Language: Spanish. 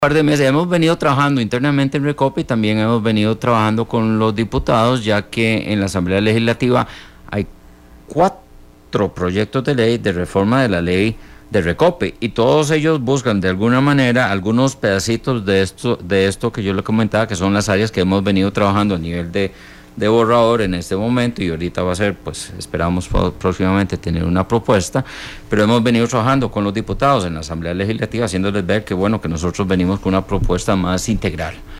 par de meses hemos venido trabajando internamente en Recope y también hemos venido trabajando con los diputados, ya que en la Asamblea Legislativa hay 4 proyectos de ley de reforma de la ley de Recope y todos ellos buscan de alguna manera algunos pedacitos de esto que yo le comentaba, que son las áreas que hemos venido trabajando a nivel de borrador en este momento, y ahorita va a ser, pues esperamos próximamente tener una propuesta, pero hemos venido trabajando con los diputados en la Asamblea Legislativa, haciéndoles ver que bueno, que nosotros venimos con una propuesta más integral.